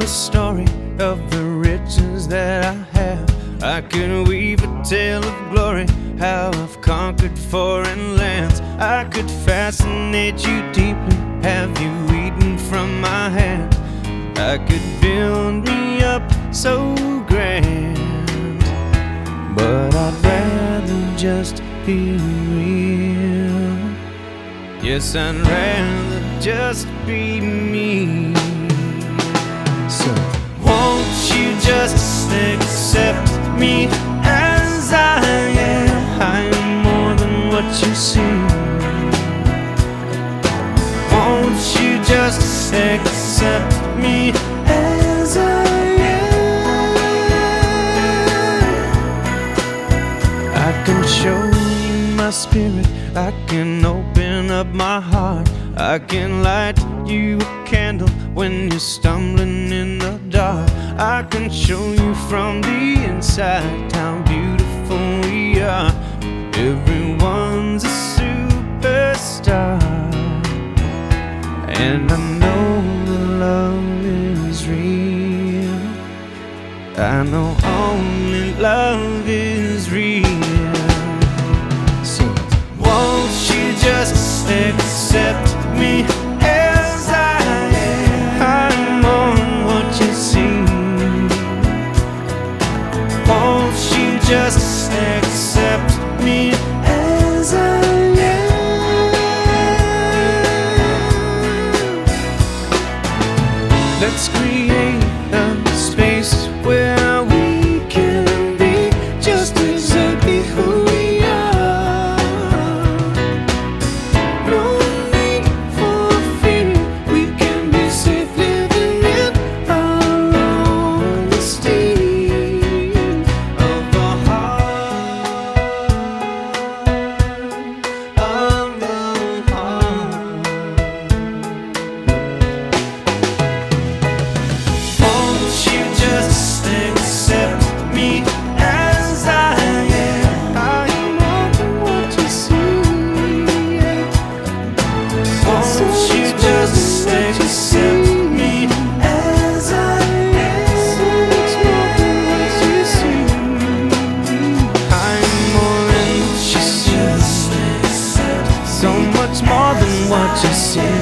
story of the riches that I have. I could weave a tale of glory, how I've conquered foreign lands. I could fascinate you deeply, have you eaten from my hand. I could build me up so grand, but I'd rather just be real. Yes, I'd rather just be me. So won't you just accept me as I am? I am more than what you see. Won't you just accept me as I am? I can show you my spirit, I can open up my heart, I can light you a candle when you're stumbling in the dark. I can show you from the inside how beautiful we are. Everyone's a superstar, and I know that love is real. I know only love is real. So won't you just accept me as I am? I'm on what you see. Won't you just accept me as I am? Let's create a space where we can be just exactly who we are. No need for fear, we can be safe living in our honesty of the heart, of the heart. Won't you just accept me as I am? I am more than what you see. Won't you just accept me as I am? I'm more than what you see. So much more than what you see.